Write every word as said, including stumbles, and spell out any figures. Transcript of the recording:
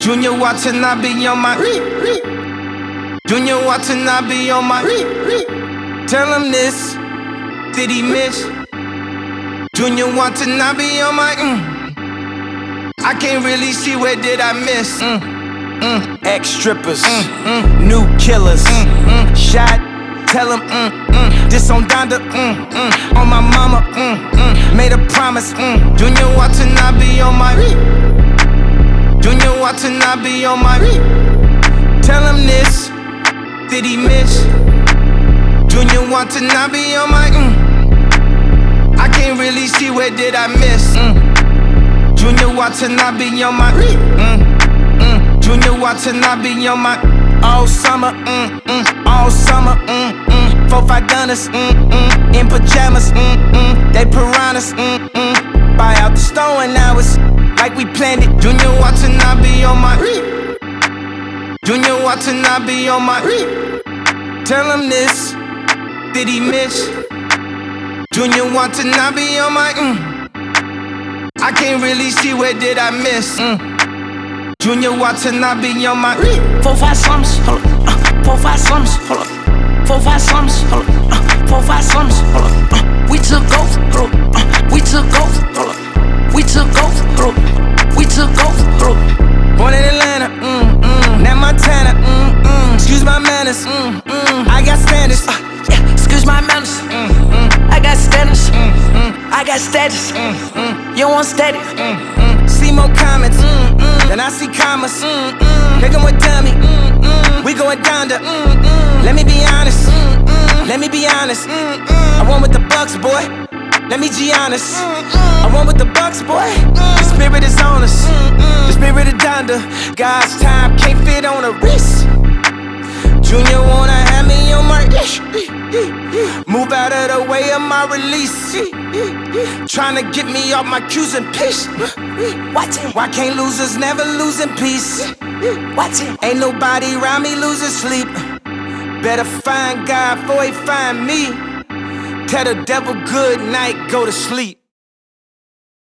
Junior Watanabe on my Junior Watanabe on my Tell him this, did he miss? Junior Watanabe on my mm. I can't really see where did I miss. mm. Mm. Ex-strippers, mm. Mm. New killers, mm. Mm. Shot, tell him mm. Mm. This on Donda, mm. Mm. On my mama, mm. Mm. Made a promise, mm. Junior Watanabe on my Junior Watanabe on my Tell him this, did he miss? Junior Watanabe on my mm. I can't really see where did I miss. mm. Junior Watanabe on my mm. Mm. Junior Watanabe on my all summer, mm. Mm. All summer, mm. Mm. Four five gunners, mm. Mm. In pajamas, mm. Mm. They piranhas, mm. Mm. Buy out the store and now it's like we planned it. Junior Watanabe on my Junior Watanabe on my Tell him this, did he miss? Junior Watanabe on my mm. I can't really see where did I miss. mm. Junior Watanabe on my Four five slums, hold up. Uh, four five slums, hold up. Four five slums, hold up. Uh, four five slums, hold up. Uh, we took off, hold up. Uh, we took off, hold up. We took off, hold up. We took off, hold up. Born in Atlanta, mm, mm. Now Montana, mm, mm. Excuse my manners, mm, mm. I got standards, uh, yeah, excuse my manners, mm, mm. I got standards, mm, mm. I got status, mm, mm. you want steady, mm, mm. See more comments, mm, mm. Then I see commas, mm, mm. Nigga with dummy, mm, mm. We going down to, mm, mm. Let me be honest, mm, mm. Let me be honest, mm, mm. I won with the Bucks, boy. Let me be honest, mm, mm. I won with the Bucks, boy. mm. The spirit is on us, mm, mm. The spirit of Donda. God's time can't fit on a wrist. Junior wanna have me on my ish. Move out of the way of my release. Tryna get me off my cues and piss. Watch it. Why can't losers never lose in peace? Watch it. Ain't nobody around me losing sleep. Better find God before he find me. Tell the devil good night, go to sleep.